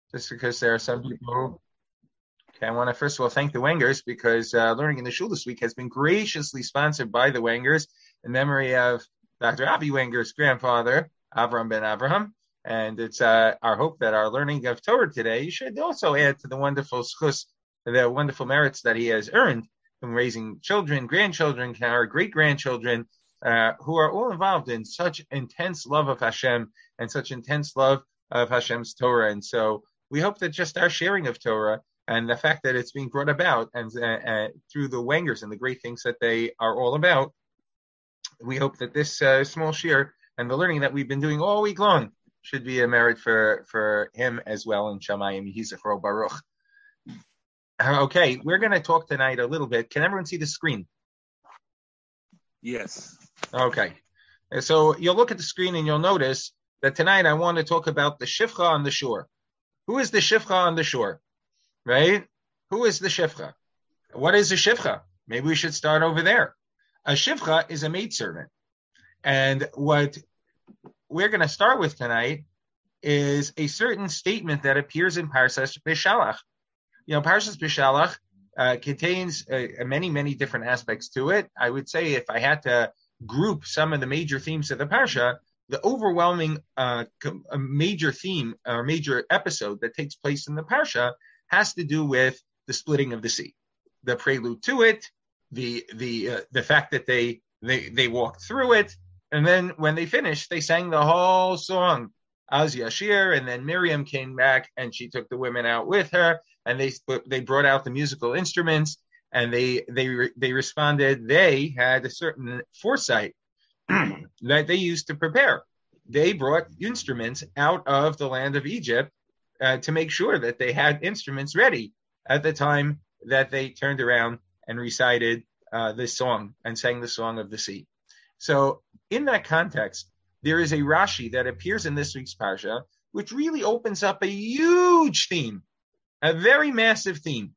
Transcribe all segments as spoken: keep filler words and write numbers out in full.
just because there are some people who, okay, I want to first of all thank the Wengers because uh, Learning in the Shul this week has been graciously sponsored by the Wengers in memory of Doctor Avi Wenger's grandfather, Avram ben Avraham. And it's uh, our hope that our learning of Torah today should also add to the wonderful schus, the wonderful merits that he has earned from raising children, grandchildren, our great-grandchildren, uh, who are all involved in such intense love of Hashem and such intense love of Hashem's Torah. And so we hope that just our sharing of Torah and the fact that it's being brought about and uh, uh, through the Wengers and the great things that they are all about, we hope that this uh, small share and the learning that we've been doing all week long should be a merit for, for him as well in Shamayim. Yehi Zichro Baruch. Okay, we're going to talk tonight a little bit. Can everyone see the screen? Yes. Okay. So you'll look at the screen and you'll notice that tonight I want to talk about the Shifcha on the shore. Who is the Shifcha on the shore? Right? Who is the Shifcha? What is a Shifcha? Maybe we should start over there. A Shifcha is a maidservant. And what we're going to start with tonight is a certain statement that appears in Parshas Beshalach. You know, Parshas Beshalach uh, contains uh, many, many different aspects to it. I would say if I had to group some of the major themes of the Parsha, the overwhelming uh, major theme or major episode that takes place in the Parsha has to do with the splitting of the sea, the prelude to it, the the uh, the fact that they they they walked through it, and then when they finished, they sang the whole song, Az Yashir, and then Miriam came back and she took the women out with her, and they they brought out the musical instruments, and they they they responded. They had a certain foresight that they used to prepare. They brought instruments out of the land of Egypt uh, to make sure that they had instruments ready at the time that they turned around and recited uh, this song and sang the song of the sea. So in that context, there is a Rashi that appears in this week's Parsha, which really opens up a huge theme, a very massive theme.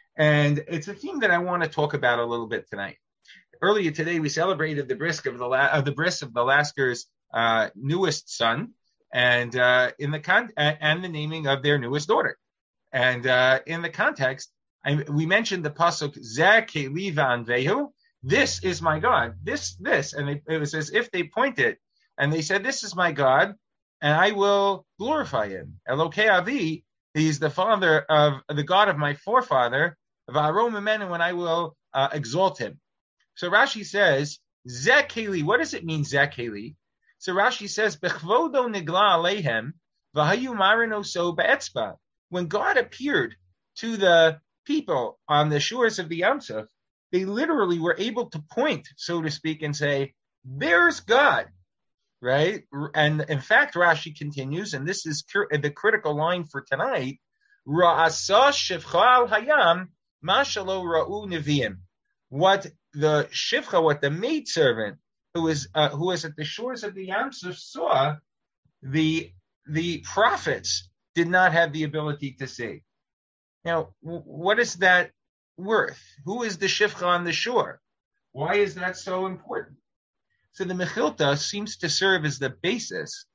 And it's a theme that I want to talk about a little bit tonight. Earlier today, we celebrated the bris of the la- of the bris of the Lasker's uh, newest son, and uh, in the con- and the naming of their newest daughter. And uh, in the context, I, we mentioned the pasuk Zeh Keli V'Anvehu. This is my God. This this, and they, it was as if they pointed and they said, "This is my God, and I will glorify Him." Elokei Avi, He's the father of the God of my forefather, V'arom Imenu, and I will uh, exalt Him. So Rashi says, Zeh Keli. What does it mean, Zeh Keli? So Rashi says, Bechvodo nigla aleihem, v'hayu marino so be'etzba. When God appeared to the people on the shores of the Yam Suf, they literally were able to point, so to speak, and say, there's God, right? And in fact, Rashi continues, and this is cur- the critical line for tonight, Ra'asa shivcha al hayam, mashalo ra'u neviim. What the shivcha, what the maidservant who is uh, who is at the shores of the Yam Suf saw, the the prophets did not have the ability to see. Now, what is that worth? Who is the shivcha on the shore? Why is that so important? So the Mechilta seems to serve as the basis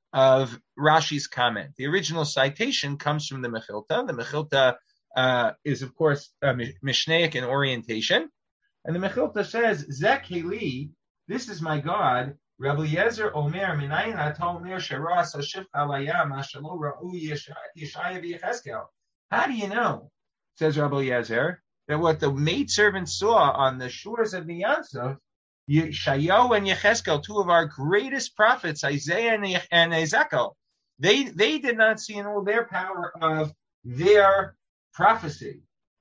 of Rashi's comment. The original citation comes from the Mechilta. The Mechilta uh, is, of course, uh, Mishnaic in orientation. And the Mechilta says, Zeh Keli, this is my God. Rabbi Yezer Omer, Minayin Ata Omer Sheras HaShivcha Layam Ashalo Ra'u Yeshaya V'Yecheskel. How do you know, says Rabbi Yezer, that what the maidservant saw on the shores of the Yam Suf, Yeshayahu and Yecheskel, two of our greatest prophets, Isaiah and, and Ezekiel, they they did not see in all their power of their prophecy.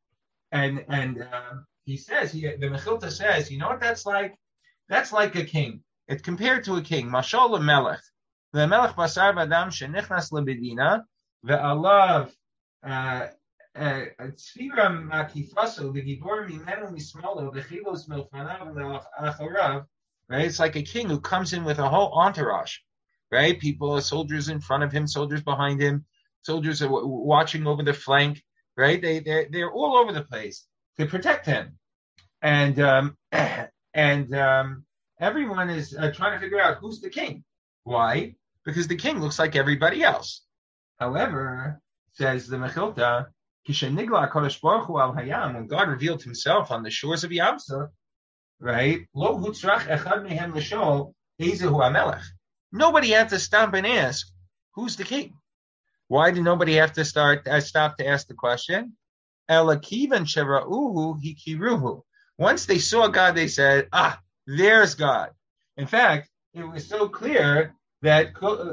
And and uh, he says, he, the Mechilta says, you know what that's like? That's like a king. It's compared to a king. Mashal lemelech. The melech basar v'adam shenichnas lebedina ve'alav tzvira makifaso v'gibor mimenu mismolo v'chilos milfanav v'acharav. Right? It's like a king who comes in with a whole entourage. Right? People, soldiers in front of him, soldiers behind him, soldiers are w- watching over the flank. Right? They they're, they're all over the place to protect him. And um, and um, everyone is uh, trying to figure out who's the king. Why? Because the king looks like everybody else. However, says the Mechilta, Kishenigla Kodesh Baruch Hu al Hayam, when God revealed himself on the shores of Yam Suf, right? Lo hutzrach echad mehem l'shol ezehu hamelech. Nobody had to stop and ask, who's the king? Why did nobody have to start uh, stop to ask the question? Elakivan shera'uhu hikiruhu. Once they saw God, they said, ah, there's God. In fact, it was so clear that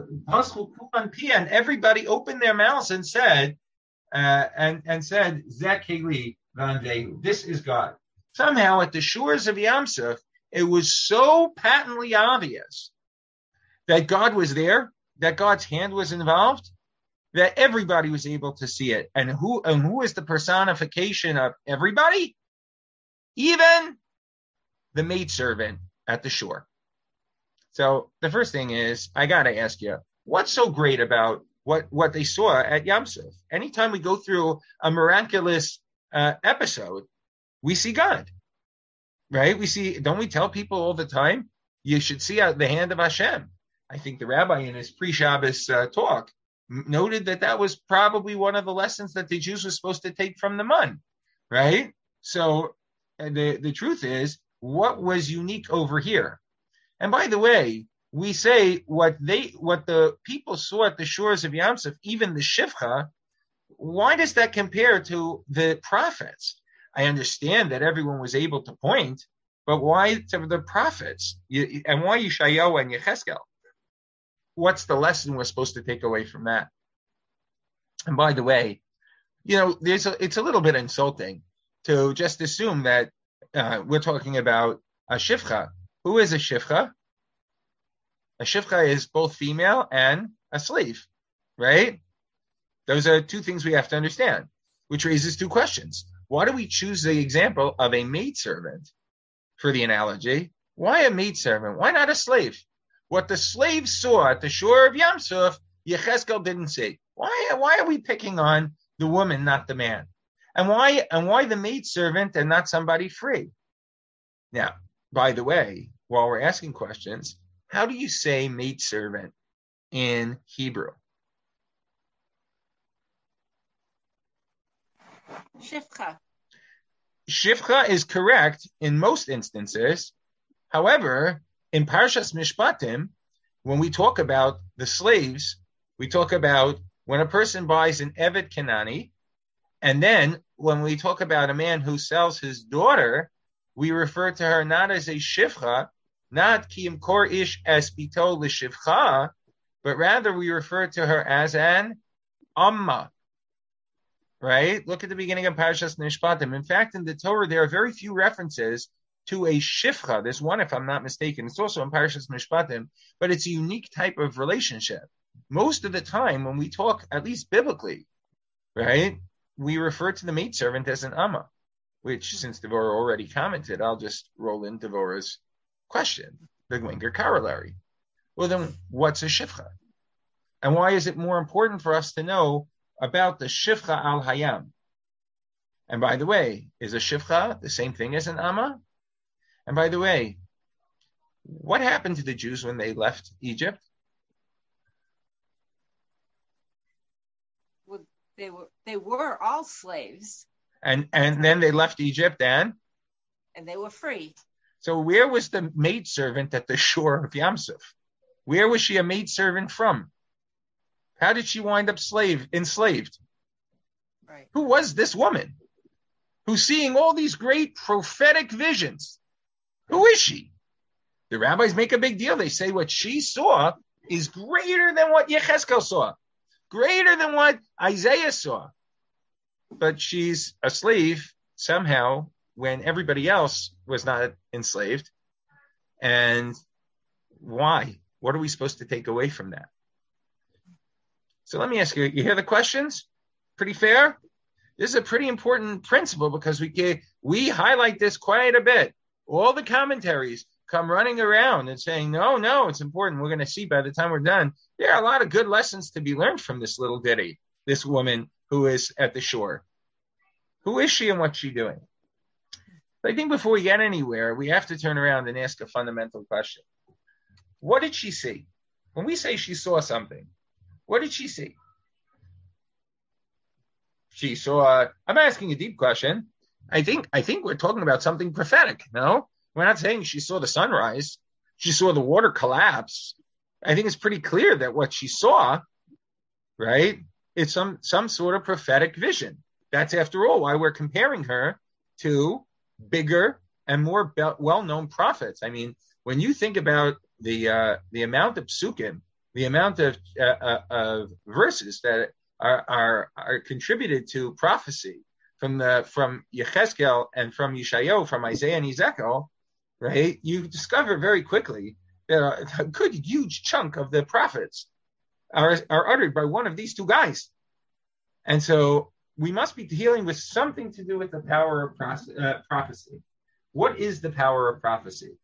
and everybody opened their mouths and said, uh, and, and said, Zekeli Vandehu, this is God. Somehow at the shores of Yam Suf, it was so patently obvious that God was there, that God's hand was involved, that everybody was able to see it. And who, and who is the personification of everybody? Even the maidservant at the shore. So the first thing is, I got to ask you, what's so great about what, what they saw at Yam Suf? Anytime we go through a miraculous uh, episode, we see God, right? We see, don't we tell people all the time, you should see the hand of Hashem? I think the rabbi in his pre-Shabbos uh, talk noted that that was probably one of the lessons that the Jews were supposed to take from the mun, right? So the, the truth is, what was unique over here? And by the way, we say what they, what the people saw at the shores of Yam Suf, even the Shivcha, why does that compare to the prophets? I understand that everyone was able to point, but why to the prophets? And why Yeshayahu and Yecheskel? What's the lesson we're supposed to take away from that? And by the way, you know, there's a, it's a little bit insulting to just assume that uh, we're talking about a Shivcha. Who is a Shivcha? A Shivcha is both female and a slave, right? Those are two things we have to understand, which raises two questions. Why do we choose the example of a maidservant for the analogy? Why a maidservant? Why not a slave? What the slave saw at the shore of Yam Suf, Yecheskel didn't see. Why, why are we picking on the woman, not the man? And why, and why the maidservant and not somebody free? Now, by the way, while we're asking questions, how do you say maidservant in Hebrew? Shivcha. Shivcha is correct in most instances. However, in Parshas Mishpatim, when we talk about the slaves, we talk about when a person buys an Eved Kenani, and then when we talk about a man who sells his daughter, we refer to her not as a Shivcha, not Ki Yimkor Ish Es Bito L'Shivcha, but rather we refer to her as an Amma. Right? Look at the beginning of Parashas Mishpatim. In fact, in the Torah, there are very few references to a shivcha. There's one, if I'm not mistaken. It's also in Parashas Mishpatim, but it's a unique type of relationship. Most of the time, when we talk, at least biblically, right, we refer to the maidservant as an amma, which, since Devorah already commented, I'll just roll in Devorah's question, the Gwinger corollary. Well, then, what's a shivcha? And why is it more important for us to know about the Shivcha al Hayam? And by the way, is a Shivcha the same thing as an Amma? And by the way, what happened to the Jews when they left Egypt? Well, they were they were all slaves. And and then they left Egypt and? And they were free. So where was the maidservant at the shore of Yam Suf? Where was she a maidservant from? How did she wind up slave, enslaved? Right. Who was this woman who's seeing all these great prophetic visions? Who is she? The rabbis make a big deal. They say what she saw is greater than what Yecheskel saw, greater than what Isaiah saw. But she's a slave somehow when everybody else was not enslaved. And why? What are we supposed to take away from that? So let me ask you, you hear the questions? Pretty fair? This is a pretty important principle because we get, we highlight this quite a bit. All the commentaries come running around and saying, no, no, it's important. We're going to see by the time we're done. There are a lot of good lessons to be learned from this little ditty, this woman who is at the shore. Who is she and what's she doing? I think before we get anywhere, we have to turn around and ask a fundamental question. What did she see? When we say she saw something, what did she see? she saw, I'm asking a deep question. I think, I think we're talking about something prophetic. No, we're not saying she saw the sunrise. She saw the water collapse. I think it's pretty clear that what she saw, right, it's some, some sort of prophetic vision. That's, after all, why we're comparing her to bigger and more be- well-known prophets. I mean, when you think about the uh, the amount of psukim, the amount of, uh, uh, of verses that are, are are contributed to prophecy from the from Yechezkel and from Yeshayahu, from Isaiah and Ezekiel, right? You discover very quickly that a good huge chunk of the prophets are are uttered by one of these two guys, and so we must be dealing with something to do with the power of pro- uh, prophecy. What is the power of prophecy?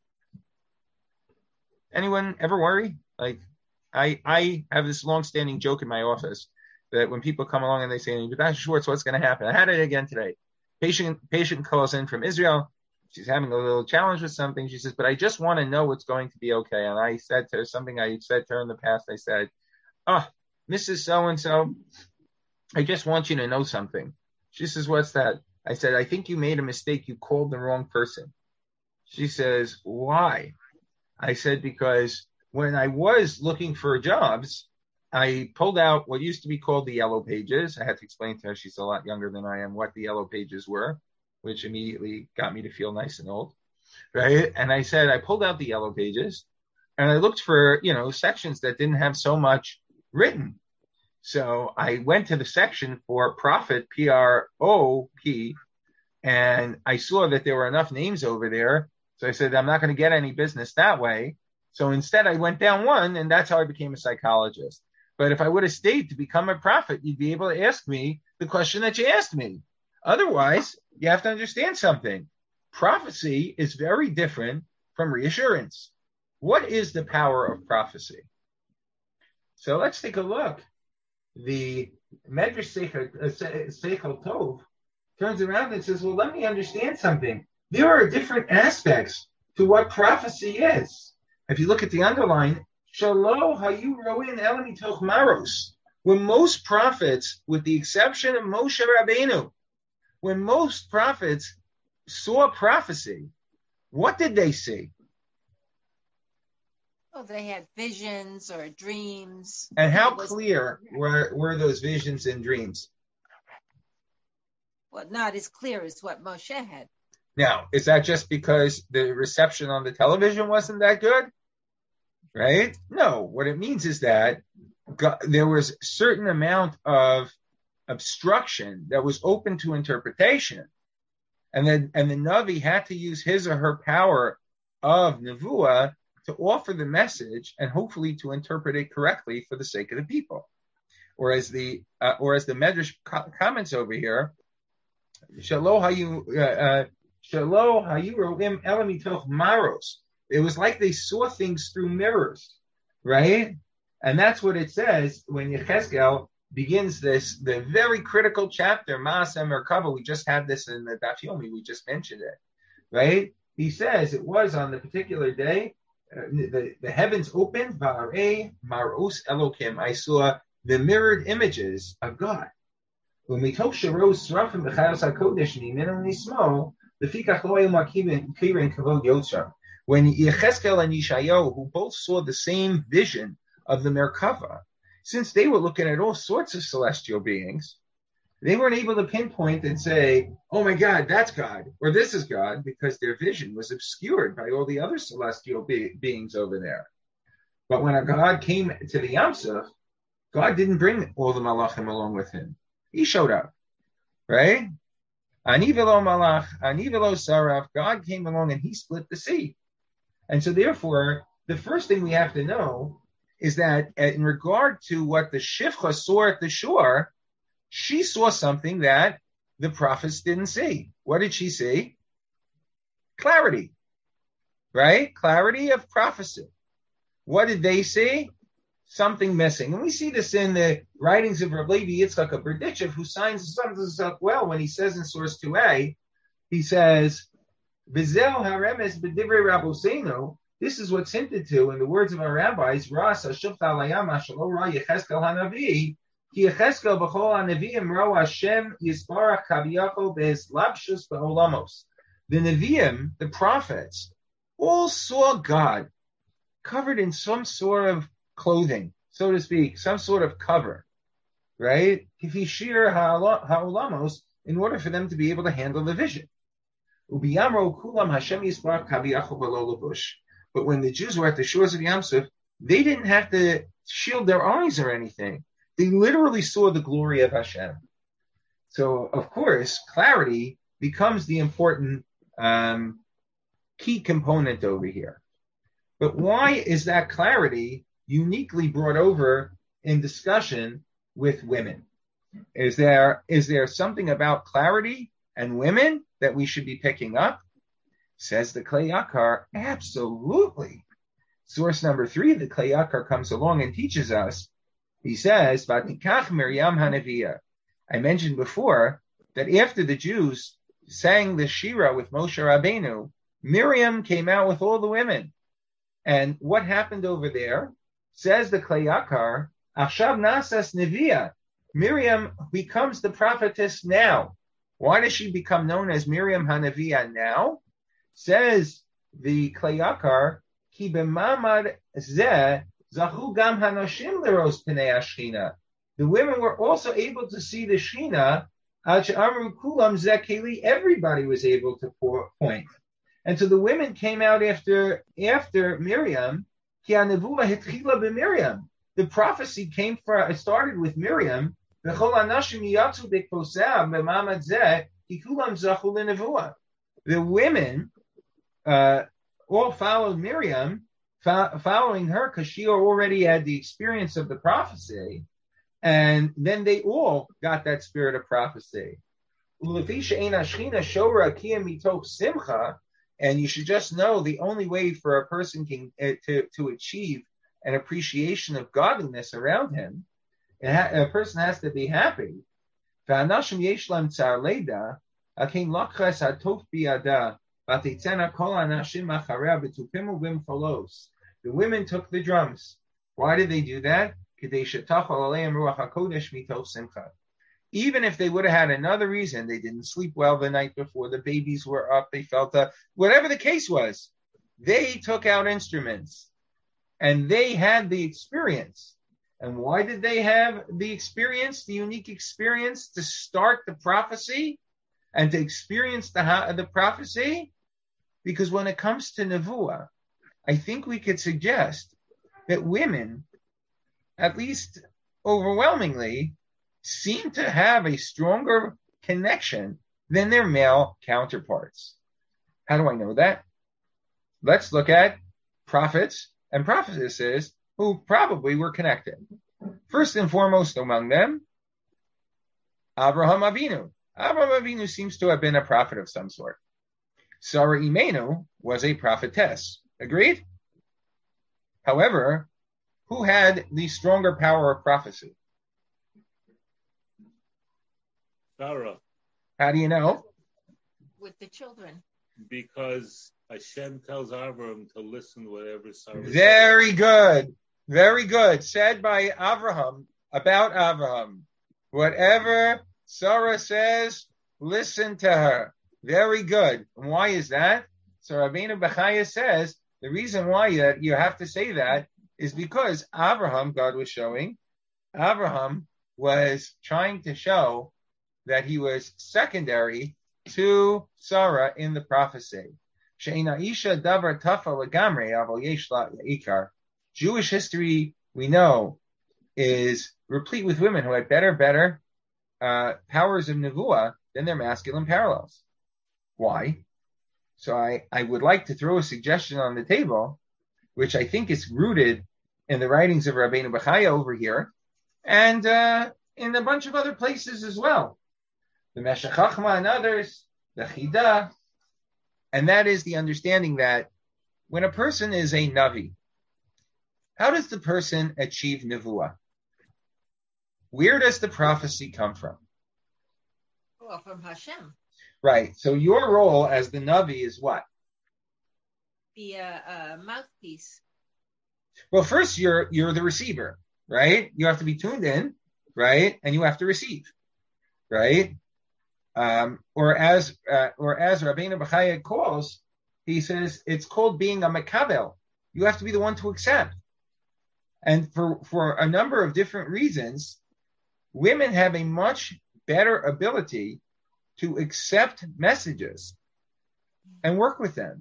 Anyone ever worry? Like, I I have this long-standing joke in my office that when people come along and they say, "But Doctor Schwartz, what's going to happen?" I had it again today. Patient patient calls in from Israel. She's having a little challenge with something. She says, "But I just want to know what's going to be okay." And I said to her something I said to her in the past. I said, "Oh, Missus So-and-so, I just want you to know something." She says, "What's that?" I said, "I think you made a mistake. You called the wrong person." She says, "Why?" I said, "Because when I was looking for jobs, I pulled out what used to be called the Yellow Pages." I had to explain to her, she's a lot younger than I am, what the Yellow Pages were, which immediately got me to feel nice and old, right? And I said, I pulled out the Yellow Pages and I looked for, you know, sections that didn't have so much written. So I went to the section for Prophet, P R O P, and I saw that there were enough names over there. So I said, I'm not going to get any business that way. So instead I went down one, and that's how I became a psychologist. But if I would have stayed to become a prophet, you'd be able to ask me the question that you asked me. Otherwise, you have to understand something. Prophecy is very different from reassurance. What is the power of prophecy? So let's take a look. The Medrash Seichel Tov turns around and says, well, let me understand something. There are different aspects to what prophecy is. If you look at the underline, Shalo hayu roin el mitoch maros. When most prophets, with the exception of Moshe Rabbeinu, when most prophets saw prophecy, what did they see? Oh, they had visions or dreams. And how was, clear were, were those visions and dreams? Well, not as clear as what Moshe had. Now, is that just because the reception on the television wasn't that good? Right? No. What it means is that God, there was a certain amount of obstruction that was open to interpretation. And then, and the Navi had to use his or her power of Nevuah to offer the message and hopefully to interpret it correctly for the sake of the people. Or as the, uh, or as the Medrash co- comments over here, Shalo hayu, uh, Shalo hayu ro'im el mitoch maros. It was like they saw things through mirrors, right? And that's what it says when Yechezkel begins this, the very critical chapter, Maaseh Merkava. We just had this in the Daf Yomi, we just mentioned it, right? He says it was on the particular day, uh, the, the heavens opened, Va'arei Maros Elokim. I saw the mirrored images of God. When we talk Sharos Srafim B'Chayos HaKodesh Nimin Nismo, the Fikach Loyim Akirin Kirin Kavod Yotzar. When Yechezkel and Yeshayahu, who both saw the same vision of the Merkava, since they were looking at all sorts of celestial beings, they weren't able to pinpoint and say, oh my God, that's God, or this is God, because their vision was obscured by all the other celestial be- beings over there. But when a God came to the Yam Suf, God didn't bring all the Malachim along with him. He showed up, right? Ani velo Malach, Ani velo Saraf, God came along and he split the sea. And so therefore, the first thing we have to know is that in regard to what the Shifcha saw at the shore, she saw something that the prophets didn't see. What did she see? Clarity, right? Clarity of prophecy. What did they see? Something missing. And we see this in the writings of Rav Levi Yitzchak of Berditchev, who signs sums this up well when he says in source two A, he says, Vizel haremes b'divrei Rabbeinu. This is what's hinted to in the words of our rabbis. Ras hashufta alayam shelo ra Yechezkel hanavi Ki Yechezkel b'chol ha'neviim ro Hashem yisbarach kaviyachol be'eslabshus be'olamos. The Nevi'im, the prophets, all saw God covered in some sort of clothing, so to speak, some sort of cover, right? Kifi shir ha'olamos, in order for them to be able to handle the vision. Ubiyamro kulam Hashem yisbarach kaviyachol be'lo levush. But when the Jews were at the shores of Yam Suf, they didn't have to shield their eyes or anything. They literally saw the glory of Hashem. So, of course, clarity becomes the important um, key component over here. But why is that clarity uniquely brought over in discussion with women? Is there is there something about clarity and women that we should be picking up? Says the Klei Yakar, absolutely. Source number three, the Klei Yakar comes along and teaches us. He says, "Vatikach Miriam Hanaviyah." I mentioned before that after the Jews sang the Shira with Moshe Rabbeinu, Miriam came out with all the women. And what happened over there? Says the Klei Yakar, Achshav Nasas Neviah. Miriam becomes the prophetess now. Why does she become known as Miriam Hanaviyah now? Says the Klei Yakar, Ki b'mamad zeh zachu gam hanoshim leros pnei hashchina. The women were also able to see the Shechina. Al she'amru kulam zeh keli. Everybody was able to point. And so the women came out after after Miriam. Ki hanevuah hitchila b'Miriam. The prophecy came for it started with Miriam. V'chol hanashim yatzu b'kosam b'mamad zeh ki kulam zachu lenevuah. The women uh, all followed Miriam, fo- following her because she already had the experience of the prophecy, and then they all got that spirit of prophecy. And you should just know the only way for a person can uh, to, to achieve an appreciation of godliness around him, ha- a person has to be happy. The women took the drums. Why did they do that? Even if they would have had another reason, they didn't sleep well the night before, the babies were up, they felt uh, whatever the case was, they took out instruments and they had the experience. And why did they have the experience, the unique experience to start the prophecy and to experience the, the prophecy? Because when it comes to Nevuah, I think we could suggest that women, at least overwhelmingly, seem to have a stronger connection than their male counterparts. How do I know that? Let's look at prophets and prophetesses who probably were connected. First and foremost among them, Avraham Avinu. Avraham Avinu seems to have been a prophet of some sort. Sarah Imenu was a prophetess. Agreed? However, who had the stronger power of prophecy? Sarah. How do you know? With the children. Because Hashem tells Abraham to listen to whatever Sarah says. Very good. Very good. Said by Avraham, about Avraham. Whatever Sarah says, listen to her. Very good. And why is that? So Rabbeinu Bechaya says, the reason why you, you have to say that is because Avraham, God was showing, Avraham was trying to show that he was secondary to Sarah in the prophecy. Jewish history, we know, is replete with women who had better, better uh, powers of Nevuah than their masculine parallels. Why? So I, I would like to throw a suggestion on the table, which I think is rooted in the writings of Rabbeinu Bechaya over here, and uh, in a bunch of other places as well. The Meshech Chochmah and others, the Chidah, and that is the understanding that when a person is a Navi, how does the person achieve Nevuah? Where does the prophecy come from? Well, from Hashem. Right. So your role as the Navi is what? Be a, a mouthpiece. Well, first you're you're the receiver, right? You have to be tuned in, right? And you have to receive, right? Um, or as uh, or as Rabbeinu Bechaya calls, he says it's called being a makabel. You have to be the one to accept. And for, for a number of different reasons, women have a much better ability to accept messages and work with them.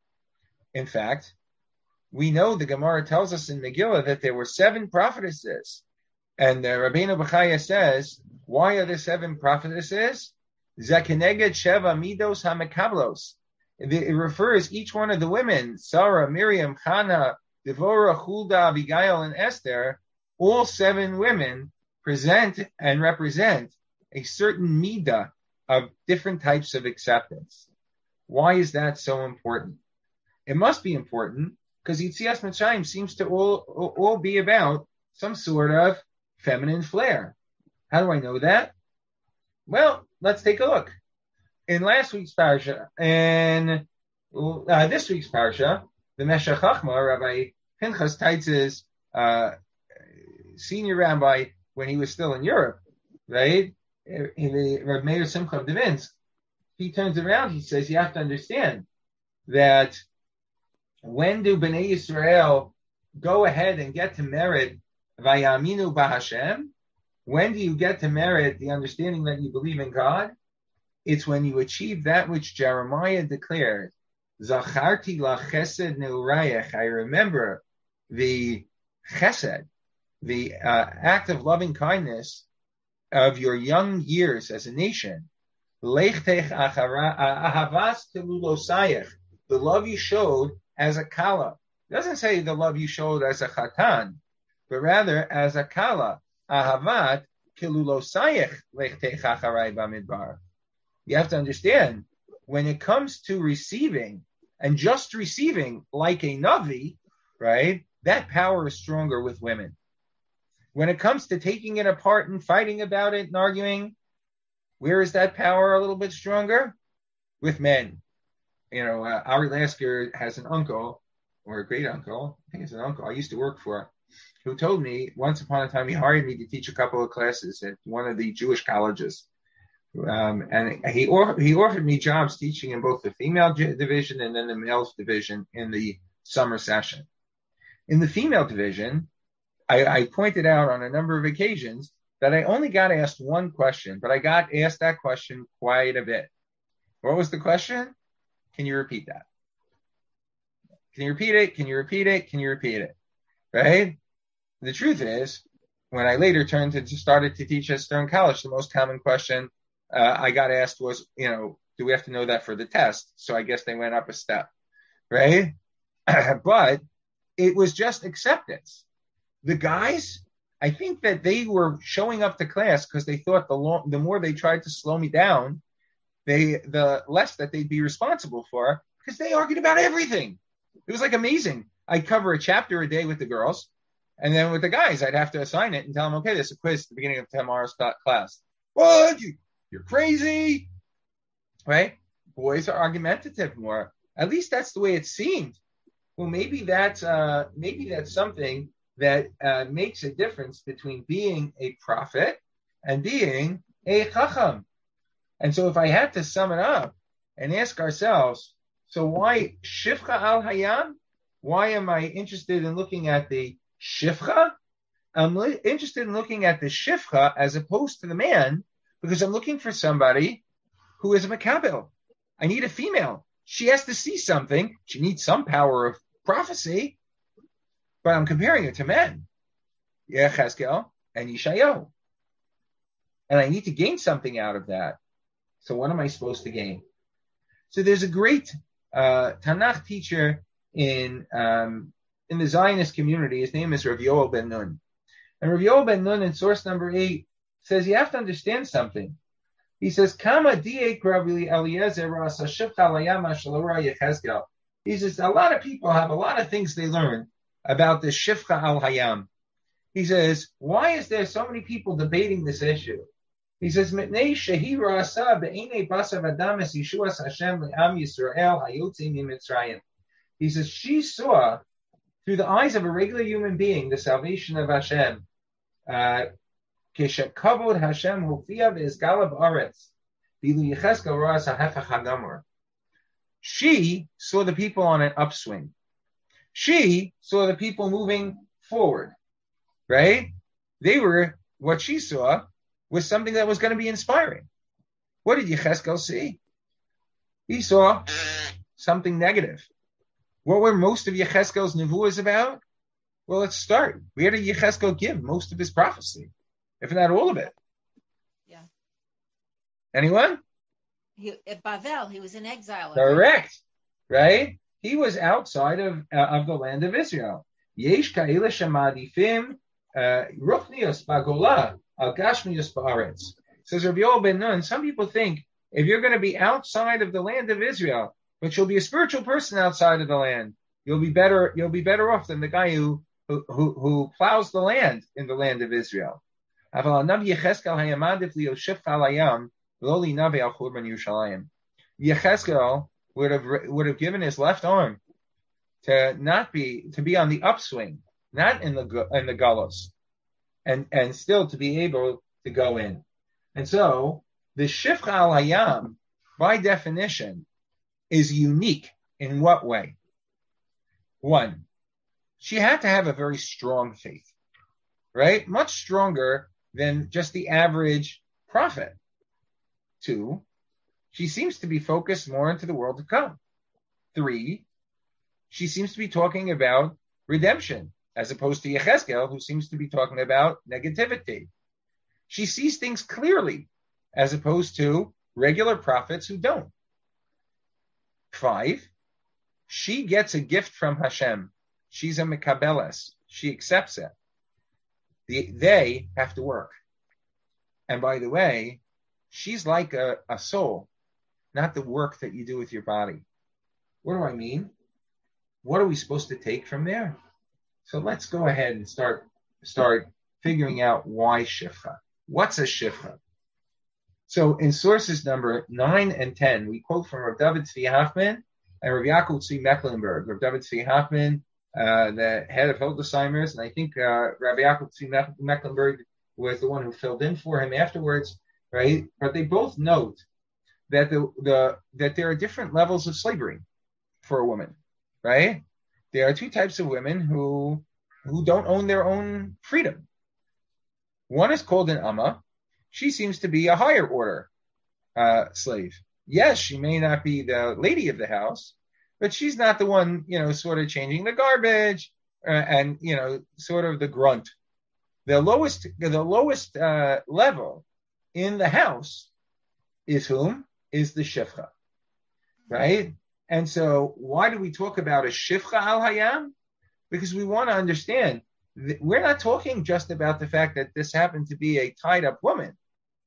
In fact, we know the Gemara tells us in Megillah that there were seven prophetesses. And uh, Rabbeinu Bechaya says, why are there seven prophetesses? Zakeneged Sheva Midos HaMekablos. It refers each one of the women, Sarah, Miriam, Chana, Devorah, Huldah, Abigail, and Esther, all seven women present and represent a certain midah of different types of acceptance. Why is that so important? It must be important because Yitzias Mitzrayim seems to all, all, all be about some sort of feminine flair. How do I know that? Well, let's take a look. In last week's parsha, and uh, this week's parsha, the Meshech Chachma, Rabbi Pinchas Teitz's uh, senior rabbi when he was still in Europe, right? In the Rabbi Meir Simcha of Devinsk, he turns around, he says, you have to understand that when do Bnei Yisrael go ahead and get to merit Vayaminu B'Hashem? When do you get to merit the understanding that you believe in God? It's when you achieve that which Jeremiah declared. Zacharti la chesed neurayach. I remember the chesed, the uh, act of loving kindness of your young years as a nation. Lechtech ahavas telulosayach. The love you showed as a kala. It doesn't say the love you showed as a chatan, but rather as a kala. Ahavat kelulosayach lechtech acharai bamidbar. You have to understand, when it comes to receiving, and just receiving like a Navi, right, that power is stronger with women. When it comes to taking it apart and fighting about it and arguing, where is that power a little bit stronger? With men. You know, uh, Ari Lasker has an uncle, or a great uncle, I think it's an uncle I used to work for, who told me once upon a time he hired me to teach a couple of classes at one of the Jewish colleges. Um, and he or, he offered me jobs teaching in both the female division and then the male division in the summer session. In the female division, I, I pointed out on a number of occasions that I only got asked one question, but I got asked that question quite a bit. What was the question? Can you repeat that? Can you repeat it? Can you repeat it? Can you repeat it? Right? The truth is, when I later turned to started to teach at Stern College, the most common question Uh, I got asked was, you know, do we have to know that for the test? So I guess they went up a step, right? But it was just acceptance. The guys, I think that they were showing up to class because they thought the long, the more they tried to slow me down, they the less that they'd be responsible for, because they argued about everything. It was like amazing. I'd cover a chapter a day with the girls, and then with the guys, I'd have to assign it and tell them, okay, there's a quiz at the beginning of tomorrow's class. What? You, you're crazy, right? Boys are argumentative more. At least that's the way it seemed. Well, maybe that's uh, maybe that's something that uh, makes a difference between being a prophet and being a chacham. And so, if I had to sum it up and ask ourselves, so why shifcha al hayam? Why am I interested in looking at the shifcha? I'm li- interested in looking at the shifcha as opposed to the man, because I'm looking for somebody who is a makabel. I need a female. She has to see something. She needs some power of prophecy, but I'm comparing it to men, Yechezkel and Yeshayahu. And I need to gain something out of that. So what am I supposed to gain? So there's a great uh, Tanakh teacher in um, in the Zionist community. His name is Rav Yoel Ben Nun. And Rav Yoel Ben Nun in source number eight says you have to understand something. He says, Kama diek Rabbi Eliezer rasa shifcha layama shalora Yechezkel. He says, a lot of people have a lot of things they learn about the shifcha al hayam. He says, why is there so many people debating this issue? He says, Mitnei shehi rasa be'enei basav adam es Yeshuas Hashem le'am Yisrael hayotzi miMitzrayim. He says, she saw through the eyes of a regular human being the salvation of Hashem uh, Keshekavod Hashem Hofiya v'Izgala b'Aretz. Bilu Yecheskel Roas HaHefech HaGamor. She saw the people on an upswing. She saw the people moving forward, right? They were, what she saw was something that was going to be inspiring. What did Yecheskel see? He saw something negative. What were most of Yecheskel's nevuahs about? Well, let's start. Where did Yecheskel give most of his prophecy, if not all of it? Yeah. Anyone? He, at Bavel, he was in exile. Correct, right? He was outside of uh, of the land of Israel. Yesh ka'ila shemadifim ruchnius bagola al gashmius ba'aretz. Says Rabbi Yoel ben Nun, some people think if you're going to be outside of the land of Israel, but you'll be a spiritual person outside of the land, you'll be better. You'll be better off than the guy who who who, who plows the land in the land of Israel. Yecheskel would have would have given his left arm to not be to be on the upswing, not in the in the galus, and and still to be able to go in. And so the Shifcha al Hayam, by definition, is unique in what way? One, she had to have a very strong faith, right? Much stronger than just the average prophet. Two, she seems to be focused more into the world to come. Three, she seems to be talking about redemption, as opposed to Yecheskel, who seems to be talking about negativity. She sees things clearly, as opposed to regular prophets who don't. Five, she gets a gift from Hashem. She's a mekabeles. She accepts it. The, they have to work. And by the way, she's like a, a soul, not the work that you do with your body. What do I mean? What are we supposed to take from there? So let's go ahead and start start figuring out why Shifcha. What's a Shifcha? So in sources number nine and ten, we quote from Rav David Tzvi Hoffman and Rav Yaakov Tzvi Mecklenburg. Rav David Tzvi Hoffman, uh, the head of Hildesheimer's, and I think uh, Rav Yaakov Tzvi Mecklenburg was the one who filled in for him afterwards, right? But they both note that the, the that there are different levels of slavery for a woman, right? There are two types of women who who don't own their own freedom. One is called an amma. She seems to be a higher order uh, slave. Yes, she may not be the lady of the house, but she's not the one, you know, sort of changing the garbage uh, and, you know, sort of the grunt. The lowest, the lowest uh, level in the house is whom? Is the Shifcha, right? And so why do we talk about a Shifcha al Hayam? Because we want to understand that we're not talking just about the fact that this happened to be a tied up woman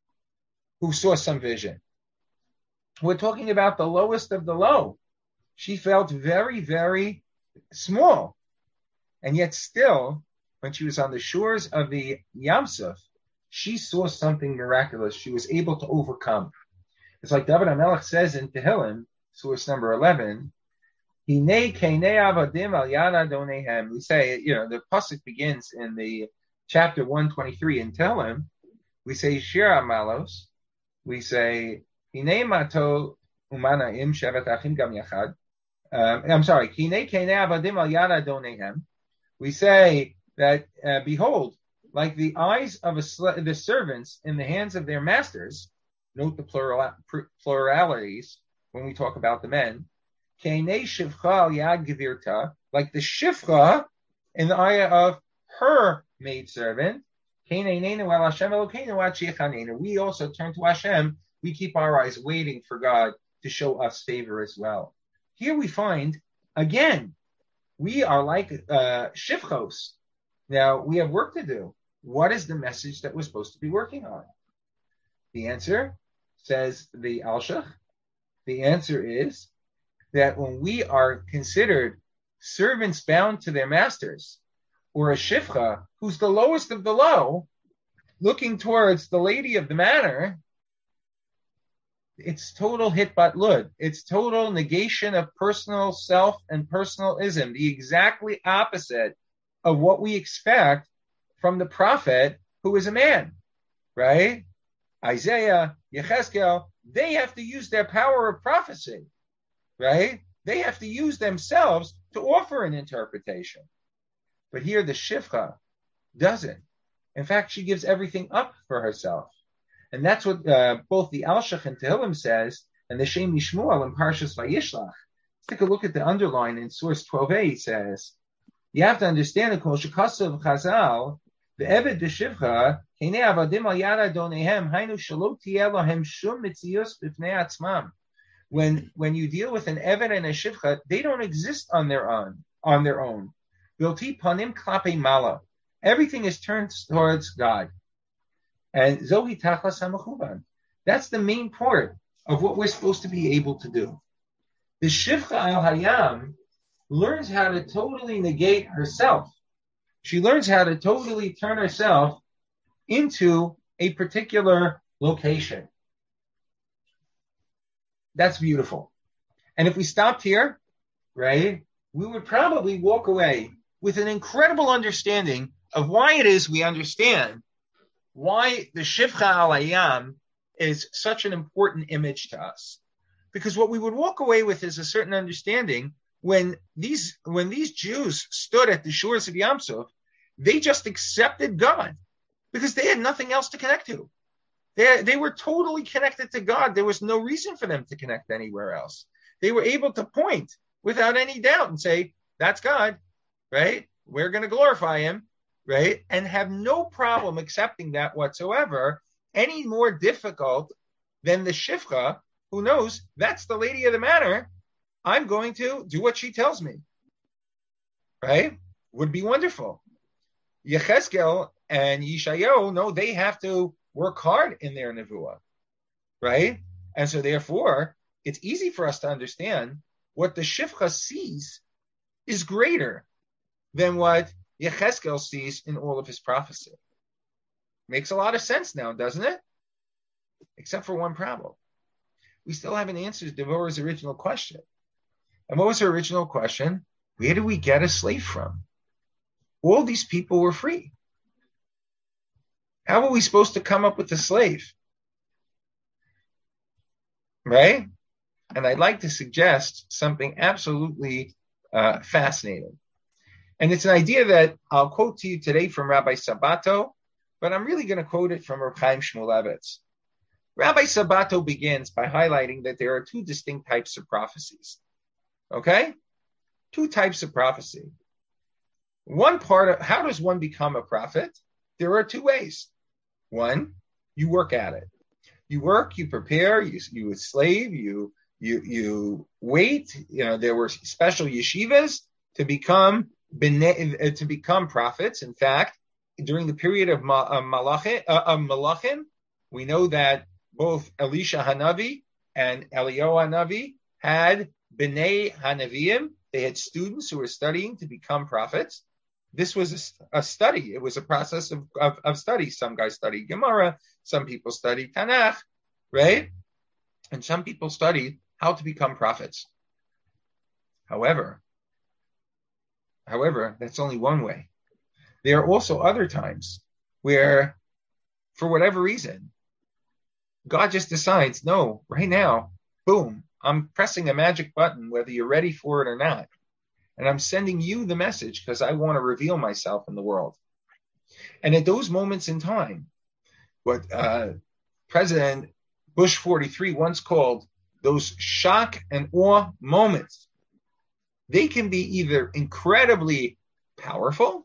who saw some vision. We're talking about the lowest of the low. She felt very, very small. And yet still, when she was on the shores of the Yam Suf, she saw something miraculous. She was able to overcome. It's like David HaMelech says in Tehillim, source number eleven, Hinei keinei avadim al yad adonehem. We say, you know, the pasuk begins in the chapter one twenty-three in Tehillim. We say Shira Malos. We say Hinei mato umanaim shevet achim gam yachad. I'm sorry. Hinei keinei avadim al yad adonehem. We say that uh, behold, like the eyes of a sl- the servants in the hands of their masters. Note the plural, pluralities when we talk about the men. Keinei shivcha al yad gevirta, like the shivcha in the eye of her maidservant. Keineinenu el Hashem Elokeinu ad sheyechanenu. We also turn to Hashem. We keep our eyes waiting for God to show us favor as well. Here we find, again, we are like uh, shivchos. Now, we have work to do. What is the message that we're supposed to be working on? The answer, says the Alshach, the answer is that when we are considered servants bound to their masters, or a shifcha, who's the lowest of the low, looking towards the lady of the manor, it's total hitbat lud. It's total negation of personal self and personalism, the exactly opposite of what we expect from the prophet who is a man. right? Isaiah, Yechezkel, they have to use their power of prophecy, right? They have to use themselves to offer an interpretation. But here the Shifcha doesn't. In fact, she gives everything up for herself. And that's what uh, both the Alshach and Tehillim says, and the Shem Mishmuel in Parshas Vayishlach. Let's take a look at the underline in source twelve a. It says, you have to understand the Kol Shekasav Chazal, the Eved B'Shivcha, Hinei Avadim Al Yad Adonehem, Hainu Shelo Tieh Lohem Shum Mitzios B'Fnei Atzmam. When when you deal with an Eved and a Shivcha, they don't exist on their own. On their own. Bilti Panim Klape Mala. Everything is turned towards God. And Zohi Tachlas HaMechuban. That's the main part of what we're supposed to be able to do. The Shivcha Al Hayam learns how to totally negate herself. She learns how to totally turn herself into a particular location. That's beautiful. And if we stopped here, right, we would probably walk away with an incredible understanding of why it is we understand why the Shivcha Al Hayam is such an important image to us. Because what we would walk away with is a certain understanding when these when these Jews stood at the shores of Yam Suf, they just accepted God because they had nothing else to connect to. They, they were totally connected to God. There was no reason for them to connect anywhere else. They were able to point without any doubt and say, that's God, right? We're going to glorify him, right? And have no problem accepting that whatsoever, any more difficult than the Shifcha, who knows that's the lady of the manor. I'm going to do what she tells me, right? Would be wonderful. Yechezkel and Yeshayahu, no, they have to work hard in their nevuah, right? And so therefore, it's easy for us to understand what the Shifcha sees is greater than what Yechezkel sees in all of his prophecy. Makes a lot of sense now, doesn't it? Except for one problem. We still haven't answered Devorah's original question. And what was her original question? Where do we get a slave from? All these people were free. How are we supposed to come up with a slave? Right? And I'd like to suggest something absolutely uh, fascinating. And it's an idea that I'll quote to you today from Rabbi Sabato, but I'm really going to quote it from Reb Chaim Shmulevitz. Rabbi Sabato begins by highlighting that there are two distinct types of prophecies. Okay? Two types of prophecy. One part of, how does one become a prophet? There are two ways. One, you work at it. You work, you prepare, you, you slave, you, you, you wait. You know, there were special yeshivas to become, to become prophets. In fact, during the period of Malachim, uh, Malachim, we know that both Elisha Hanavi and Eliyahu Hanavi had B'nai Hanavim. They had students who were studying to become prophets. This was a, a study. It was a process of, of, of study. Some guys studied Gemara. Some people studied Tanakh, right? And some people studied how to become prophets. However, however, that's only one way. There are also other times where, for whatever reason, God just decides, no, right now, boom, I'm pressing a magic button, whether you're ready for it or not. And I'm sending you the message because I want to reveal myself in the world. And at those moments in time, what uh, President Bush forty-three once called those shock and awe moments, they can be either incredibly powerful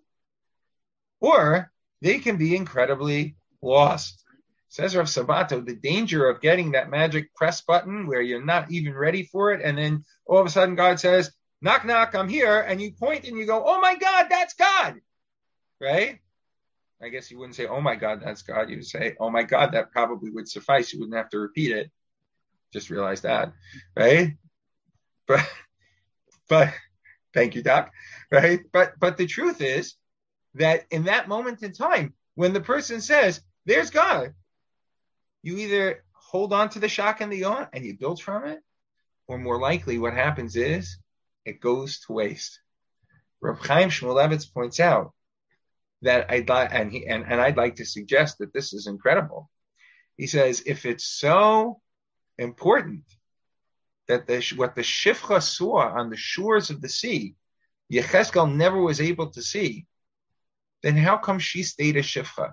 or they can be incredibly lost. Says Rav Sabato, the danger of getting that magic press button where you're not even ready for it, and then all of a sudden God says, knock, knock, I'm here, and you point and you go, oh my God, that's God, right? I guess you wouldn't say, oh my God, that's God. You would say, oh my God, that probably would suffice. You wouldn't have to repeat it. Just realize that, right? But, but, thank you, Doc, right? But, but the truth is that in that moment in time, when the person says, there's God, you either hold on to the shock and the awe and you build from it, or more likely what happens is it goes to waste. Reb Chaim Shmulevitz points out that I'd like, and he and, and I'd like to suggest that this is incredible. He says, if it's so important that the, what the Shifcha saw on the shores of the sea, Yechezkel never was able to see, then how come she stayed a Shifcha?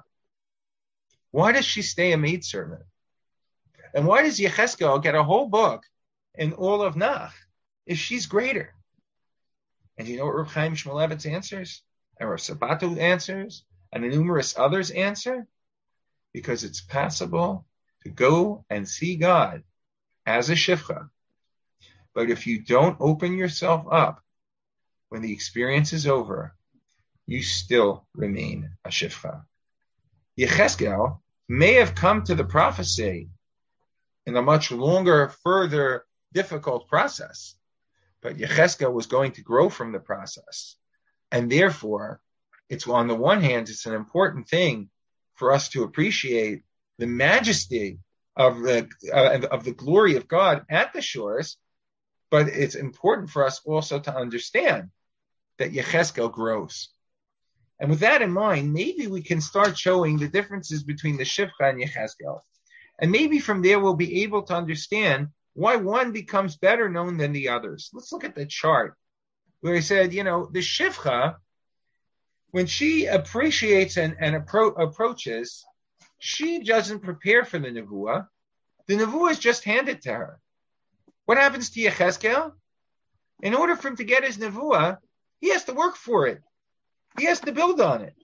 Why does she stay a maidservant? And why does Yechezkel get a whole book in all of Nach if she's greater? And you know what Reb Chaim Shmulevitz answers? And Rav Sabato answers? And numerous others answer? Because it's possible to go and see God as a Shifcha. But if you don't open yourself up when the experience is over, you still remain a Shifcha. Yechezkel may have come to the prophecy in a much longer, further, difficult process. But Yechezkel was going to grow from the process. And therefore, it's on the one hand, it's an important thing for us to appreciate the majesty of the uh, of the glory of God at the shores. But it's important for us also to understand that Yechezkel grows. And with that in mind, maybe we can start showing the differences between the Shifcha and Yechezkel. And maybe from there we'll be able to understand why one becomes better known than the others. Let's look at the chart where he said, you know, the Shifcha, when she appreciates and, and appro- approaches, she doesn't prepare for the Nevuah. The Nevuah is just handed to her. What happens to Yechezkel? In order for him to get his Nevuah, he has to work for it. He has to build on it.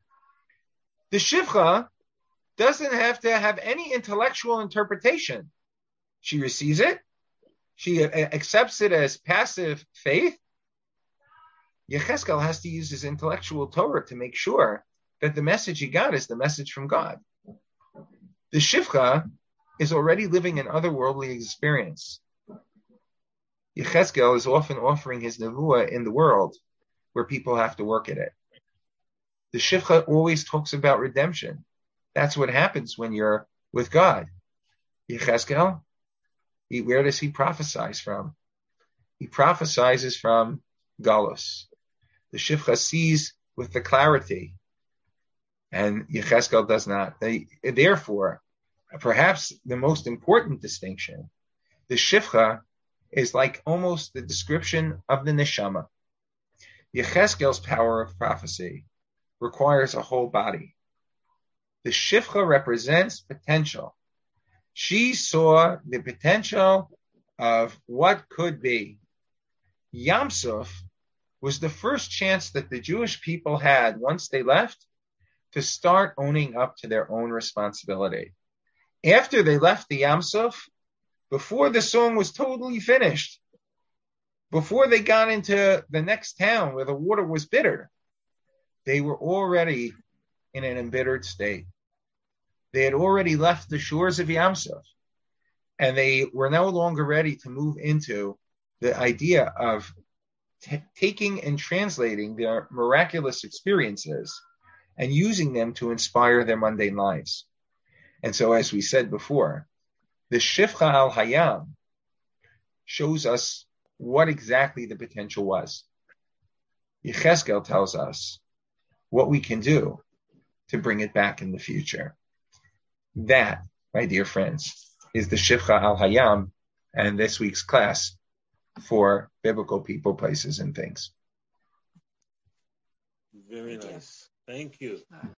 The Shifcha doesn't have to have any intellectual interpretation. She receives it. She accepts it as passive faith. Yechezkel has to use his intellectual Torah to make sure that the message he got is the message from God. The Shifcha is already living an otherworldly experience. Yechezkel is often offering his Nevuah in the world where people have to work at it. The Shifcha always talks about redemption. That's what happens when you're with God. Yechezkel, he, where does he prophesize from? He prophesizes from Galus. The Shifcha sees with the clarity, and Yechezkel does not. They, therefore, perhaps the most important distinction, the Shifcha is like almost the description of the Neshama. Yechezkel's power of prophecy requires a whole body. The Shifcha represents potential. She saw the potential of what could be. Yam Suf was the first chance that the Jewish people had once they left to start owning up to their own responsibility. After they left the Yam Suf, before the song was totally finished, before they got into the next town where the water was bitter, they were already in an embittered state. They had already left the shores of Yam Suf, and they were no longer ready to move into the idea of t- taking and translating their miraculous experiences and using them to inspire their mundane lives. And so, as we said before, the Shifcha al Hayam shows us what exactly the potential was. Yechezkel tells us what we can do to bring it back in the future. That, my dear friends, is the Shifcha al Hayam and this week's class for biblical people, places, and things. Very nice. Thank you.